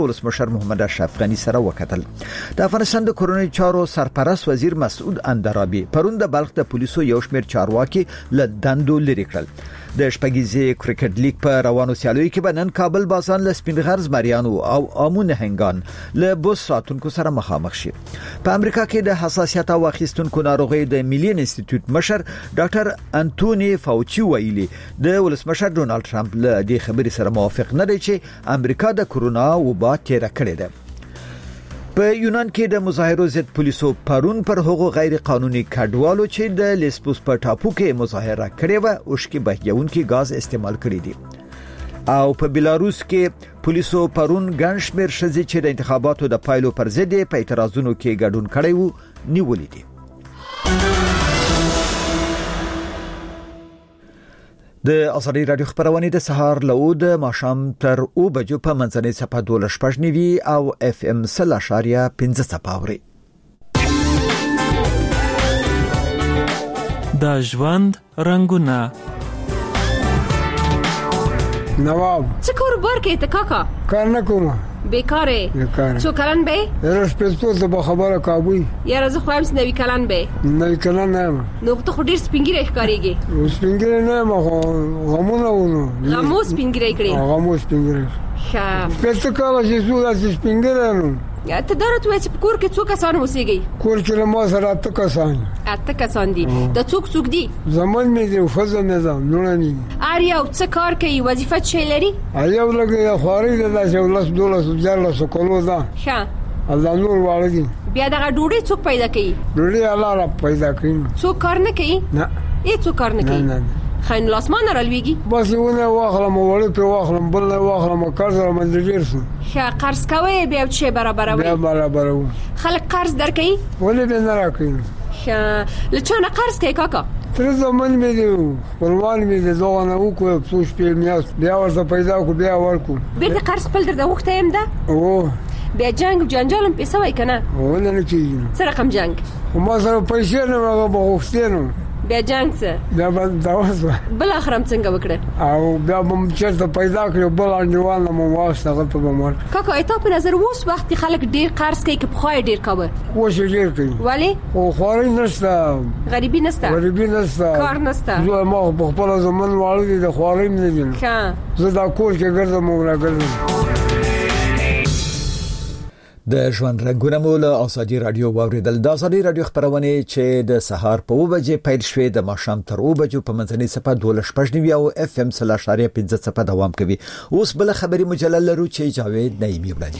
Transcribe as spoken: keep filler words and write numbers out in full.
ولسمشر محمد اشرف غنی سره وکتل. د افغانستان د کورونی چارو سرپرست وزیر مسعود اندرابی پرون د بلخ د پولیسو یو شمېر چارواکي له دندو لري کړل. د شپږیزې کرکټ لیګ په روانو سیالیو کې به نن کابل بازان له سپینغرز مریانو او امون هنګان له بوس ساتونکو سره مخامخ شي. په امریکا کې د حساسیت او اخیستونکو ناروغي د ملي انسټیټیوټ مشر ډاکټر انټونی فاوچي ویلي د ولسمشر ډونالد ټرمپ له دې خبرې سره موافق نه دی چې امریکا د کورونا وبا تیر کړی ده. په یونان کې د مظاهرو ضد پولیسو پرون پر هغو غیر قانوني کډوالو چې د لیسبوس په ټاپو کې مظاهره کړې و او شکي بهیونکي غاز استعمال کړی دي. او په بلاروس کې پولیسو پرون ګڼ شمېر ښځې چې د انتخاباتو د پایلو پر ضد په اعتراضونو کې ګډون کړی وو نیولې دي. د ازادي رادیو خبرونه د سهار له د ماښام تر او بجو په منځنۍ صفه دولس شپږ نیوي او اف ام سل اشاریه پنځه صفاوري. د ژوند رنگونه نواب څه کور بار کې ته کاکا کار نه کوم بیکاره څو کلن به هرڅ پېستو ته به خبره کابوي یاره زه خو هم نوې کلن به نوې کلن نه نو ته خو ډیر سپینګری ښکاریږي. سپینګری نه ما خو غمونه ونه غمو سپینګری کړی غمو سپینګری ښه پېستو کاوه چې څو سپینګری نو ته درته وای چې کور کې څو کسان اوسېږي؟ کور کې ما سره اته کسان اته کسان دي. د څوک څوک دي؟ زمون مې دی فزه مې ده نو نه اریا او څه کار کوي وظیفه چي لري؟ ایو لګي خوري د دولس دولس جلسه کولو ده ښه الله نور والدي بیا دغه ډوډۍ څوک پیدا کوي؟ ډوډۍ الله را پیدا کوي. څوک کار نه کوي؟ نه هیڅ کار نه کوي. نه خاين لاسمان رالويږي بس یونه واخلم وړي په واخلم بل نه واخلم قرض را منځیر شو. ښه قرض کوي بیا چې برابروي بیا برابروي خلک قرض درکې ولې به نه راکې. ښه لچانه قرض کوي کاکا تر زمون مې دی ولوال مې دی ځوان او کو څو شپې میاس بیا ورته پیدا کو بیا ورکو بیرته قرض خپل در د وخت هم ده او بیا جنگ جنجال هم پیسه وای کنه ولې نه کیږي سره کم جنگ وما سره پیسې نه هغه بغوښتنه بیا جنگ څه بیا دا وځه بل اخرم څنګه وکړه او بیا هم چرته پیدا کړو بل انډوان مو واسطه غته بمر کاکا ایته په نظر ووس وخت خلک ډیر قرض کوي که بخوای ډیر کاوه وښه ډیر کوي ولی او خوري نشته غریبی نشته غریبی نشته کار نشته زه ما په خپل زمون والدي د خوري نه دي ښه زه دا کور کې ګرځم او راګرځم. د ژوند رنگونه مو له ازادي رادیو واوریدل. د ازادي رادیو خبرونه چې د سهار په و بجې پیل شوې د ماښام تر و بجو په منځنۍ صفه دولس شپږ نیوي او اف ام سل اشاریه پنځه صفه دوام کوي. اوس بل خبري مجلل لرو چې جاوید نعیمی وړاندې